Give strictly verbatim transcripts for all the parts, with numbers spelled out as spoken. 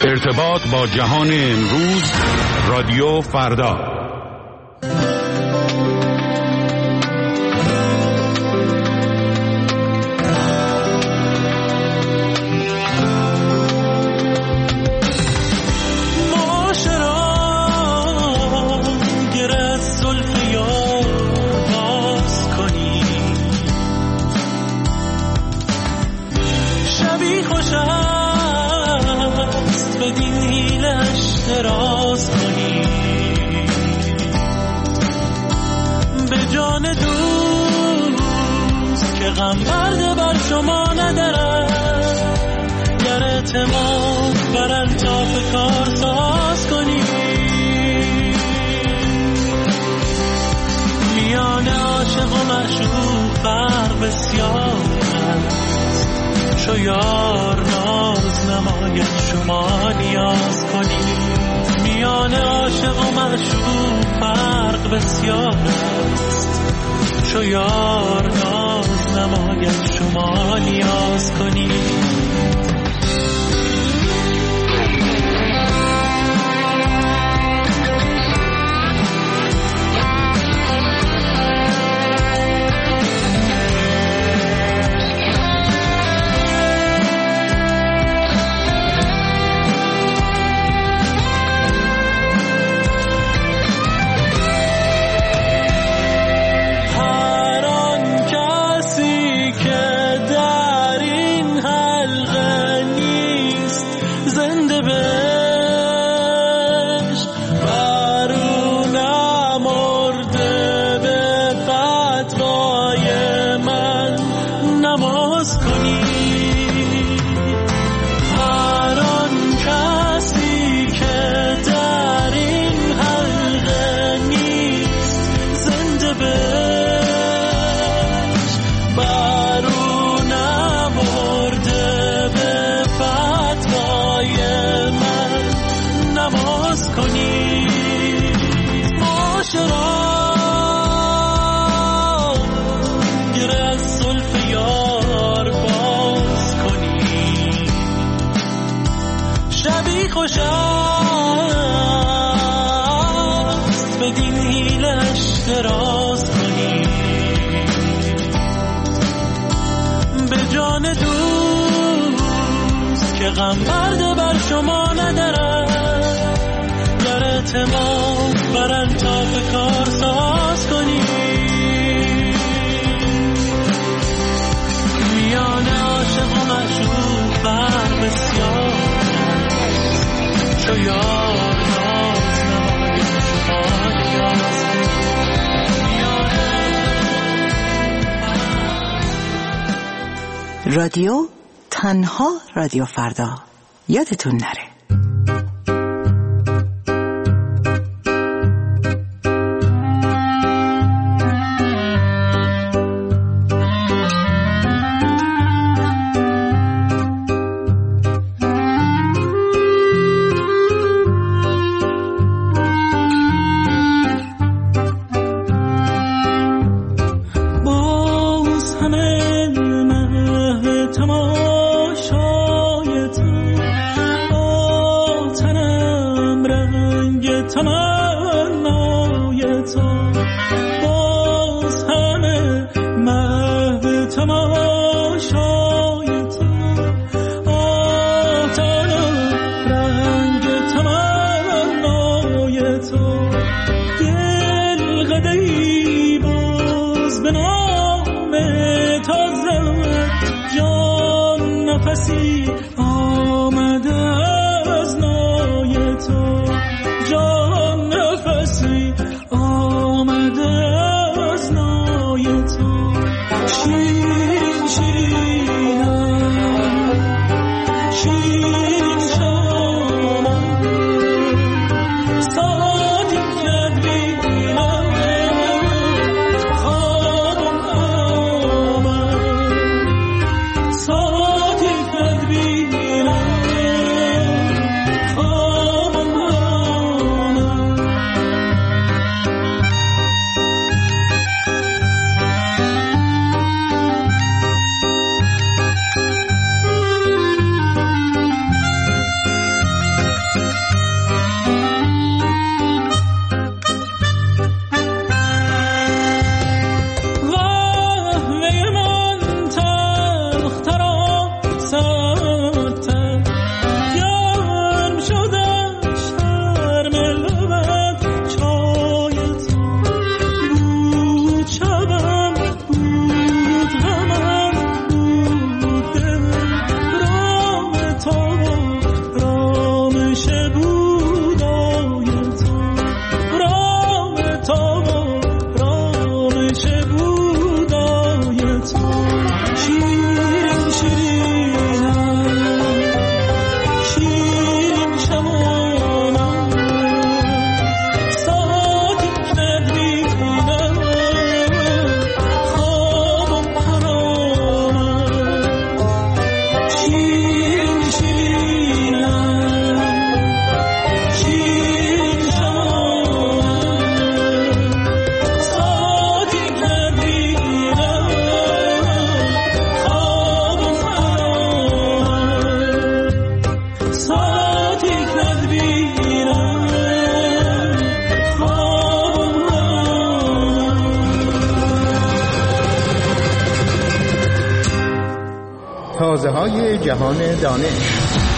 ارتباط با جهان امروز، رادیو فردا. غم برده بر شما ندارد، گر اعتماد بر الطاف کار ساز کنی. میان عاشق و معشوق فرق بسیار است، شو یار ناز نماید شما نیاز کنی. میان عاشق و معشوق فرق بسیار است، شو یار ناز نماید شما نیاز کنی. غم برده بر شما ندارد، گر اعتماد بر الطاف کار ساز کنی. میان عاشق و معشوق فرق بسیار است، شو یار ناز نماید شما نیاز کنی. رادیو تنها رادیو فردا، یادتون نره. آمده از نای تو جان تازه‌های جهان دانش.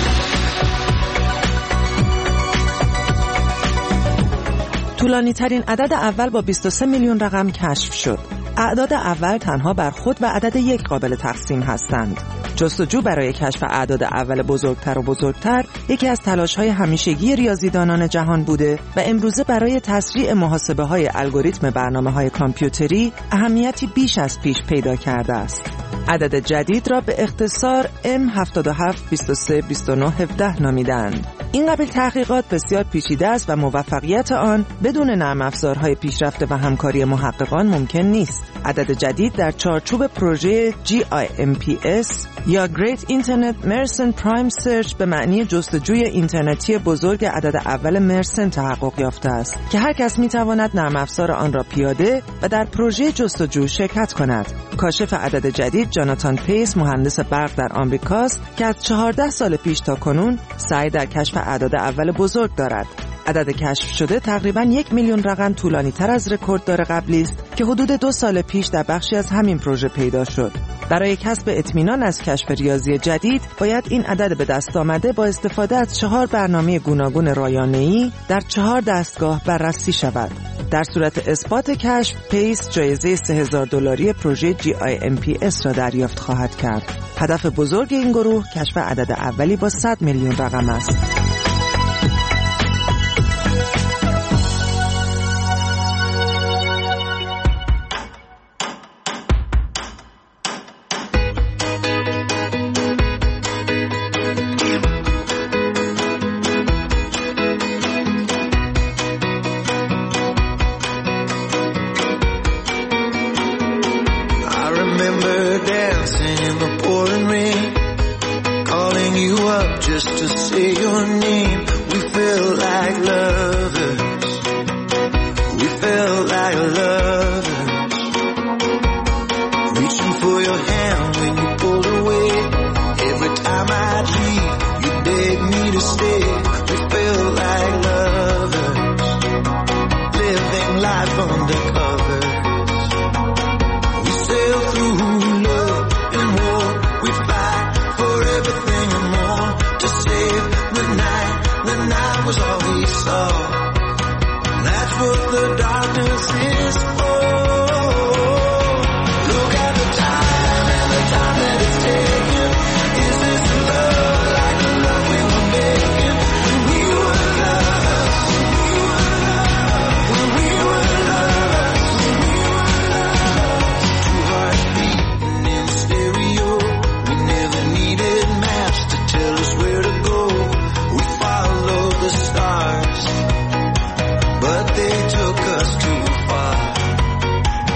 طولانی ترین عدد اول با بیست و سه میلیون رقم کشف شد. اعداد اول تنها بر خود و عدد یک قابل تقسیم هستند. جستجو برای کشف اعداد اول بزرگتر و بزرگتر یکی از تلاش‌های همیشگی ریاضیدانان جهان بوده و امروزه برای تسریع محاسبه‌های الگوریتم برنامه‌های کامپیوتری اهمیتی بیش از پیش پیدا کرده است. عدد جدید را به اختصار ام هفت هفت دو سه دو نه یک هفت نامیدند. این قبیل تحقیقات بسیار پیچیده است و موفقیت آن بدون نرم افزارهای پیشرفته و همکاری محققان ممکن نیست. عدد جدید در چارچوب پروژه جی آی ام پی اس یا Great Internet Mersenne Prime Search به معنی جستجوی اینترنتی بزرگ عدد اول مرسن تحقق یافته است که هر کس می‌تواند نرم افزار آن را پیاده و در پروژه جستجو شرکت کند. کاشف عدد جدید جاناتان پیس مهندس برق در آمریکاست که از چهارده سال پیش تا کنون سعی در کشف اعداد اول بزرگ دارد. عدد کشف شده تقریباً یک میلیون رقم طولانی تر از رکورددار قبلی است که حدود دو سال پیش در بخشی از همین پروژه پیدا شد. برای کسب اطمینان از کشف ریاضی جدید باید این عدد به دست آمده با استفاده از چهار برنامه گوناگون رایانه‌ای در چهار دستگاه بررسی شود. در صورت اثبات کشف، پیس جایزه سه هزار دلاری پروژه جی آی ام پی اس را دریافت خواهد کرد. هدف بزرگ این گروه کشف عدد اولی با صد میلیون رقم است. Just to say your name, we felt like lovers. We felt like lovers. Reaching for your hand when you pulled away. Every time I'd leave, you begged me to stay. We felt like lovers. Living life undercover. We sailed through love and war. We fight for everything and more. To save the night, the night was all we saw. That's what the darkness is for. Look at the time and the time that it's taken. Is this love like the love we were making? When we were lovers, when we were lovers, when we were lovers. Two hearts beating in stereo. We never needed maps to tell us where to go. We followed the stars, but they took us too far.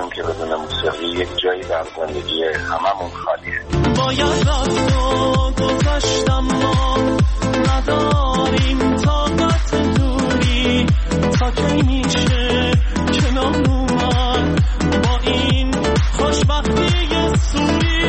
میدونیم که بدون موسیقی یک جایی در زندگی هممون خالیه. باید از تو گذشتم ما نداریم طاقت دوری تا کی میشه کنار اومد با این خوشبختی سوری.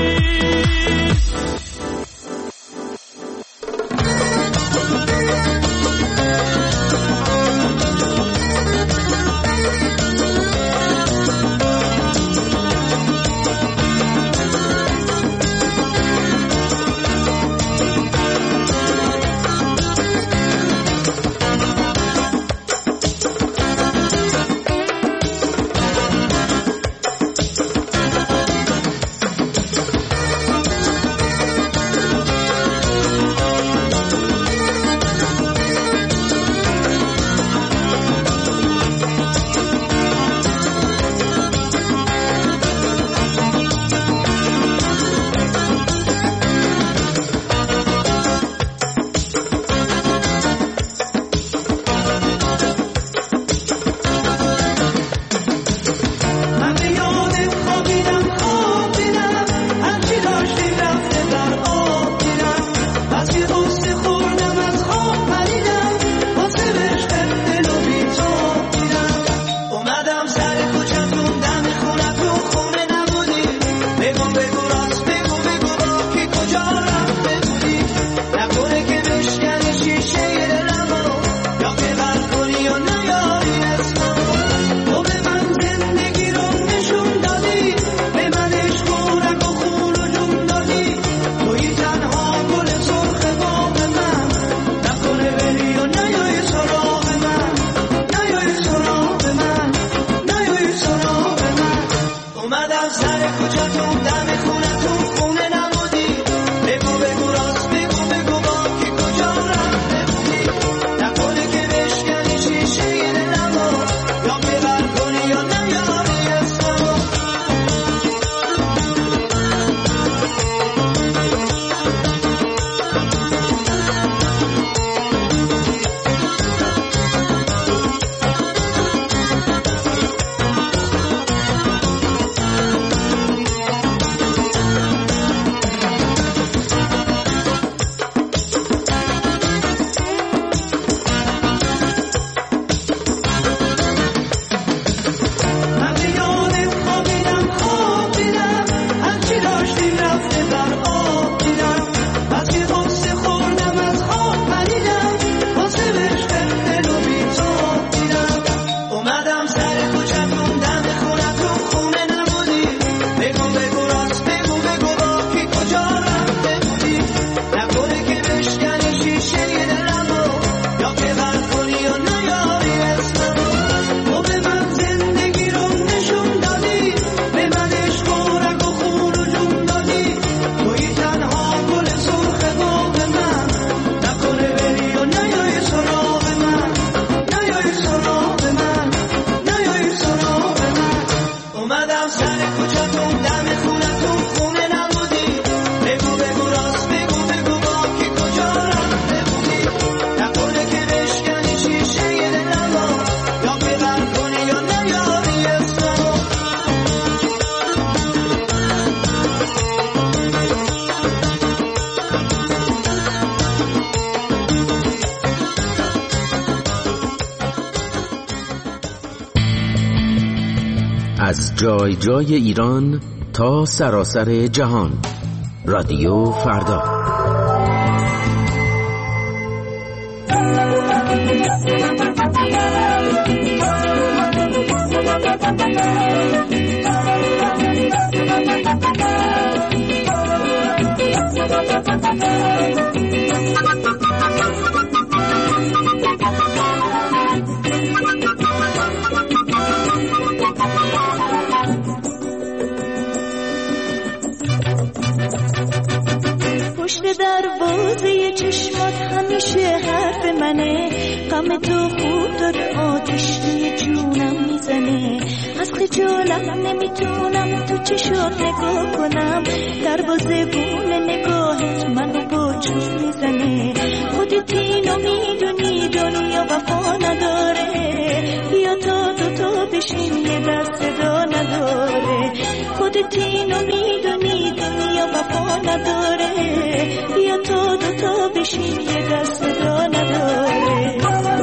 از جای جای ایران تا سراسر جهان. رادیو فردا. دروازه چشمات همیشه حرف منه، غم تو خوب داره آتش توی جونم میزنه، از خجالت نمیتونم تو چشات نگاه کنم، دروازه گونه نگاهت منو با چوب میزنه، خودت اینو میدونی دنیا وفا نداره، بیا تا تو تو بشیم یه دست صدا نداره. خودت اینو میدونی دنیا وفا نداره. بیا تا دوتا بشیم یه دست صدا نداره.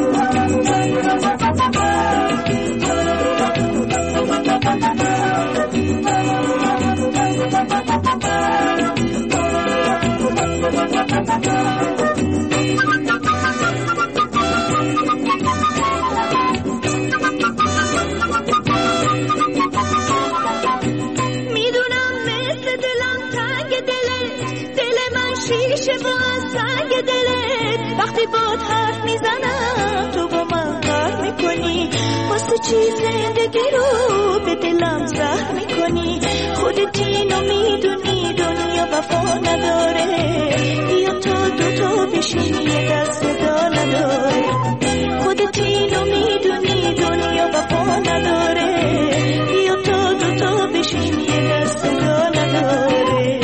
وقتی باد حرف میزنم تو با من غر میکنی. واسه چی زندگی رو به دلم زهر میکنی. خودت اینو میدونی دنیا وفا نداره. بیا تا دوتا بشیم یه دست صدا نداره. خودت اینو میدونی دنیا وفا نداره. بیا تا دوتا بشیم یه دست صدا نداره.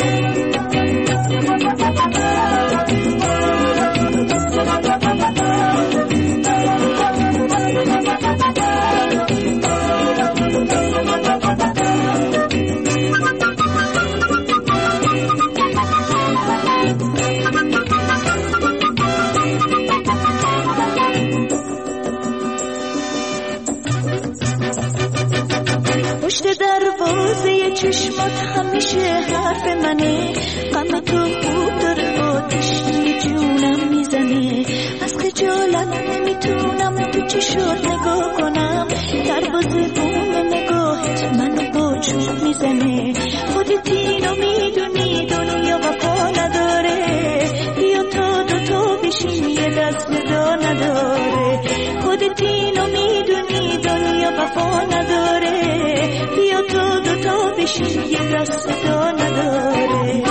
چشمات همیشه حرف منه. غم تو خوب داره آتش توی جونم میزنه. از خجالت نمیتونم تو چشات نگاه کنم. دروازه بوم نگاهت منو با چوب میزنه. خودت اینو میدونی دنیا وفا نداره. بیا تا دوتا بشیم یه دست صدا نداره. خودت اینو میدونی دنیا وفا نداره. بیا تا دوتا بشیم یه دست صدا نداره.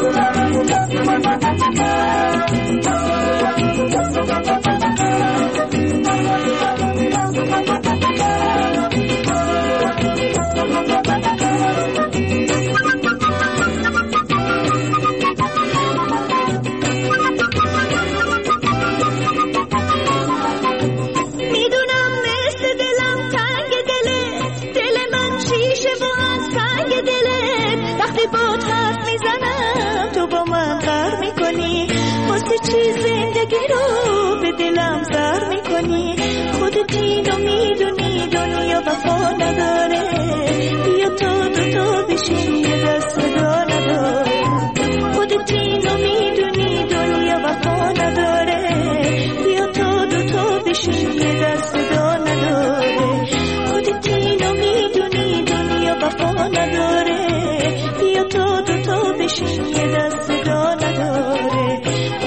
چی زندگی رو به دلم زهر میکنی. خودت اینو میدونی دنیا وفا نداره. بیا تا دوتا بشیم یه دست صدا نداره. خودت اینو میدونی دنیا وفا نداره. بیا تا دوتا بشیم یه دست صدا نداره. خودت اینو میدونی دنیا وفا نداره. بیا تا دوتا بشیم یه دست صدا نداره.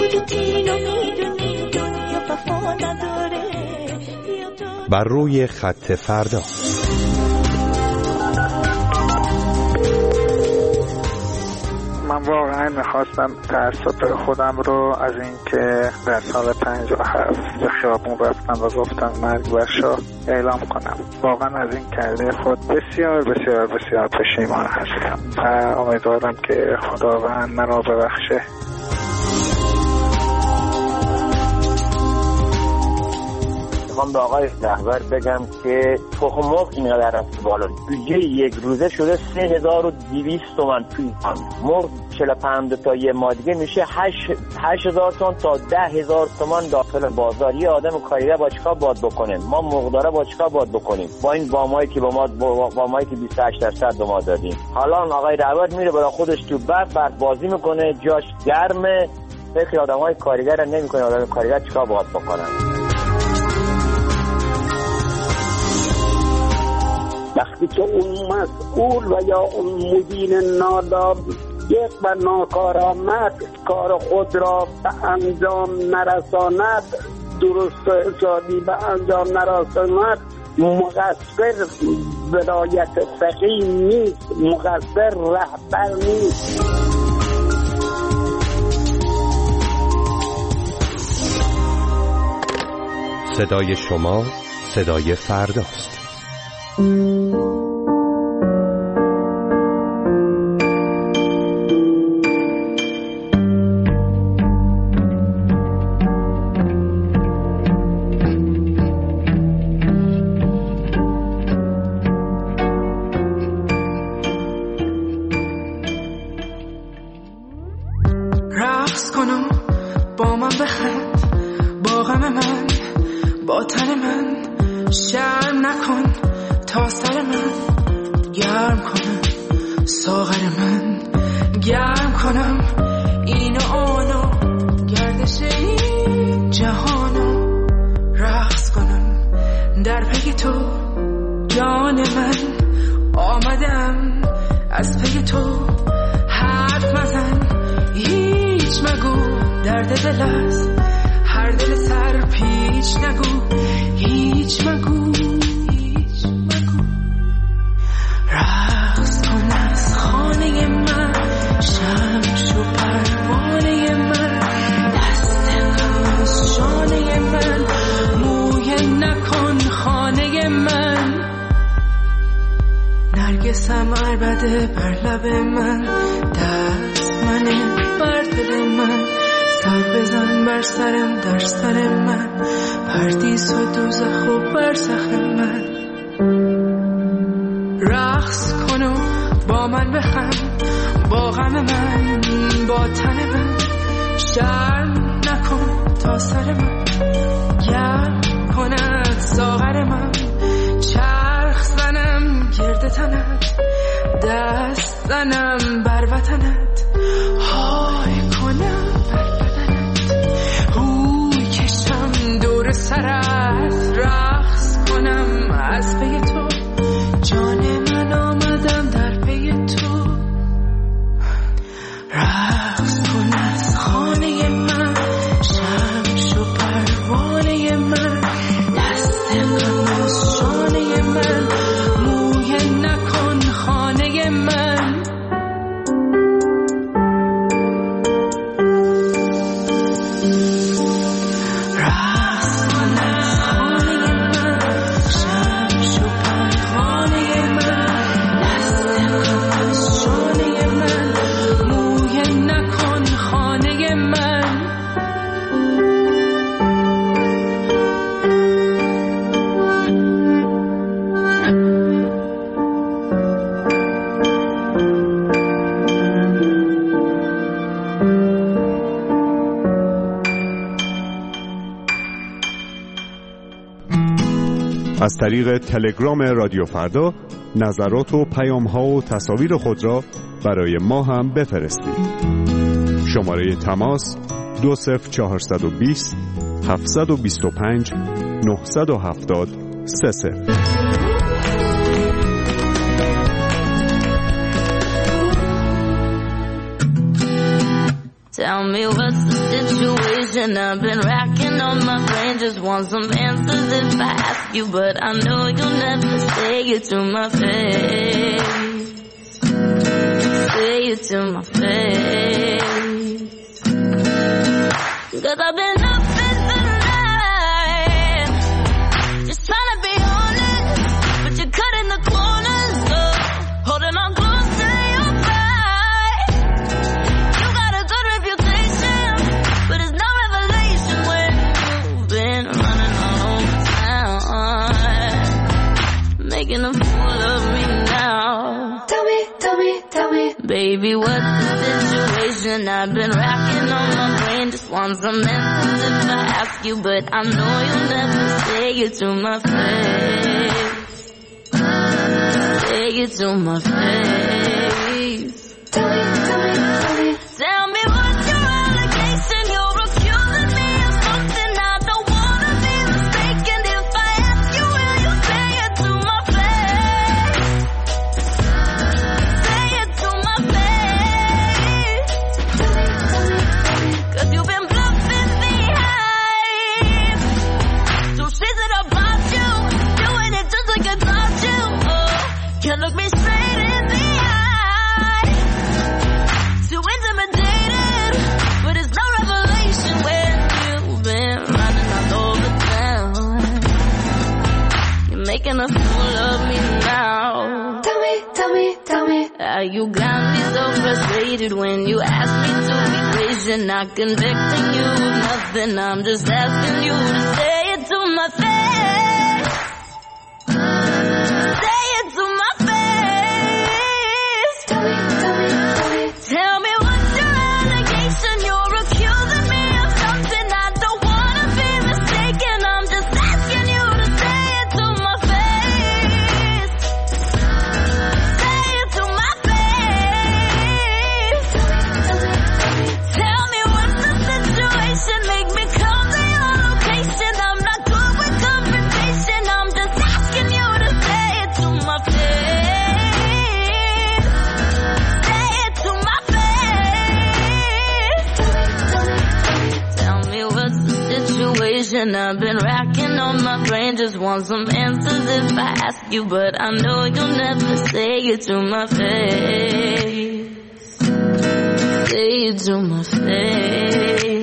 بر روی خط فردا. من واقعا میخواستم تأسف خودم رو از این که در سال پنجاه و هفت به خیابون رفتم و گفتم مرگ بر شاه اعلام کنم. واقعا از این کرده خود بسیار بسیار بسیار پشیمان هستم و امیدوارم که خداوند منو ببخشه. میخوام به آقای رهبر بگم که تخم مرغ اینقدر رفت بالا. بودجه یک روزه شده سه هزار و دویست تومن توی تن. مرغ چهل و پنج تا یه مادیگه میشه هشت هزار تومن تا ده هزار تومن داخل بازار. یه آدم کاریگر با چیکار باید بکنه؟ ما مرغدارا با چیکار باید بکنیم با این وامایی که با ما وامایی که بیست و هشت درصد به ما دادیم؟ حالا آقای رهبر میره برای خودش تو برف برف بازی میکنه، جاش گرمه، فکر آدمای کارگر نمیکنه. آدم کارگر چیکار باید بکنن؟ وقتی که اون مسئول و یا اون مدیر ناداب یک بر ناکارآمد کار خود را به انجام نرساند، درست و حسابی به انجام نرساند، مقصر ولایت فقیه نیست، مقصر رهبر نیست. صدای شما صدای فرداست. جان من آمدم از پی تو حرف مزن هیچ مگو درد دل است هر دل سر پیچ نگو هیچ مگو هیچ مگو رقص کن از خانه من شمش و پروانه من دست غم از شانه من مویه نکن خانه من نرگسم عربده بر لب من دست منه بر دل من سر بزن بر سرم در سر من پردیس و دوزخ و برزخ من رقص کن و با من بخند با غم من با تن من شرم نکن تا سر من گرم کند ساغر من چرخ زنم گرد تنت دست زنم بر وطنت های کنم بر بدنت روی کشم دور سرت رقص کنم از پی تو جان من آمدم در پی تو رقص کن از خانه من شمش و پروانه من دست غم از شانه من مویه نکن خانه من از طریق تلگرام رادیو فردا نظرات و پیام‌ها و تصاویر خود را برای ما هم بفرستید. شماره تماس دو صفر چهارصد و بیست هفتصد و بیست و پنج نهصد و هفتاد سه صفر. Tell me what's the situation. I've been racking on my brain, just want some answers if I ask you, but I know you'll never say it to my face. Say it to my face. Cause I've been up in the night, just trying to be honest, but you're cutting the corners, so holding on close to your pride. You got a good reputation, but it's no revelation when you've been running all over town, making a fool of me now. Tell me, tell me, tell me, baby, what's the situation? I've been racking on my brain, just want some answers if I ask you, but I know you'll never say it to my face. Say it to my face. Tell me, tell me, tell me, tell me what's your allegation? You're accusing me of something I don't wanna be mistaken. If I ask you, will you say it to my face? Say it to my face. Cause you've been bluffing me high. So says it about you, doing it just like I taught you. Oh, can't look me straight in the eye. Too intimidated, but it's no revelation when you've been running all over town. You're making a fool of me now. Tell me, tell me, tell me how you got me so frustrated when you ask me to be patient. Not convicting you of nothing, I'm just asking you to say it to my face. Say it to my face. Tell me, tell me, tell me, tell me what's your allegation? You're accusing me of something I don't wanna be mistaken. I'm just asking you to say it to my face. Say it to my face. Tell me what's the situation? Make me come to your location. and I've been racking on my brain. Just want some answers if I ask you, but I know you'll never say it to my face. Say it to my face.